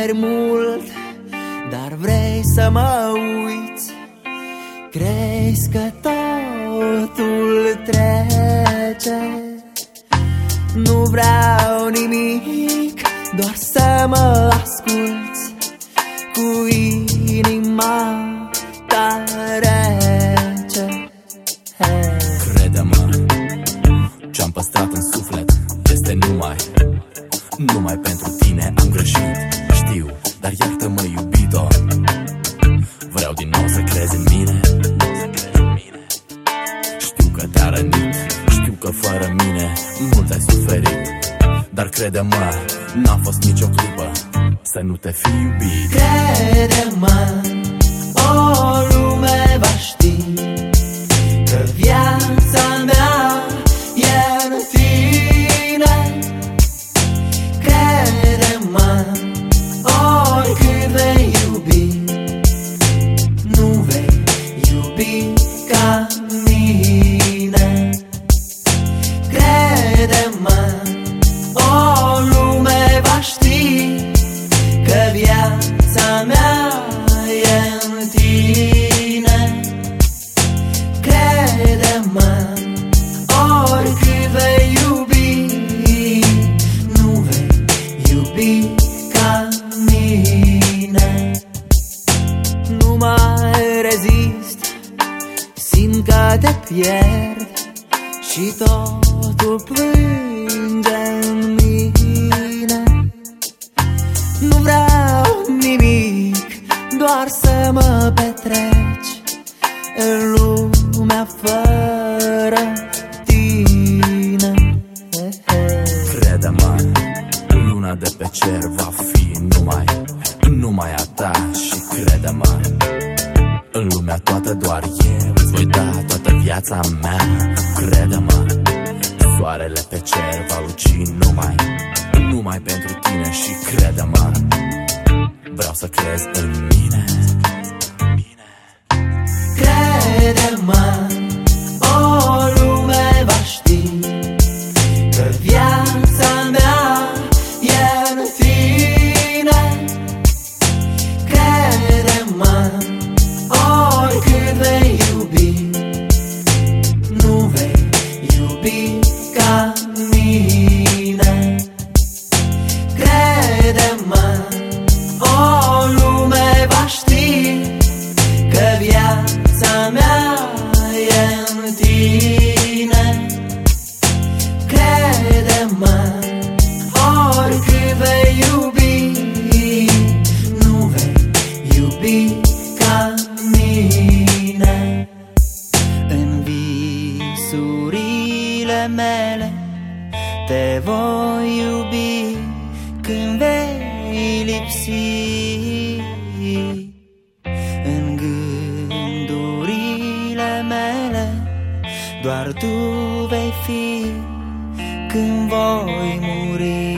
iuberi mult, dar vrei să mă uiți. Crezi că totul trece. Nu vreau nimic, doar să mă asculți cu inima ta rece. Crede-mă, ce-am păstrat în suflet este numai pentru tine. Am greșit, știu, dar iartă-mă, iubito. Vreau din nou să crezi în mine. Știu că te-a rănit, știu că fără mine mult ai suferit, dar crede-mă, n-a fost nicio clipă să nu te fi iubit. Crede-mă, o lume va ști că viața mea e în tine. Crede-mă, oricât vei iubi, nu vei iubi ca mine. Crede-mă, o lume va ști că viața mea e în tine. Crede-mă, oricât vei iubi, nu vei iubi ca mine. Nu mai rezist, simt că te pierd și totul plânge în mine. Nu vreau nimic, doar să mă petreci în lumea fără tine. Crede-mă, luna de pe cer va fi numai a ta. Și crede-mă, în lumea toată doar eu îți voi da toată viața mea. Crede-mă, soarele pe cer va luci numai pentru tine. Și crede-mă, vreau să crezi în mine. Crede-mă, o lume va ști că viața mea e în tine. Crede-mă, oricât vei iubi, nu vei iubi ca mine. Crede-mă, o lume va ști că viața mea e în tine. Crede-mă, oricât vei iubi, nu vei iubi ca mine. În visurile mele te voi iubi când vei lipsi. În gândurile mele doar tu vei fi când voi muri.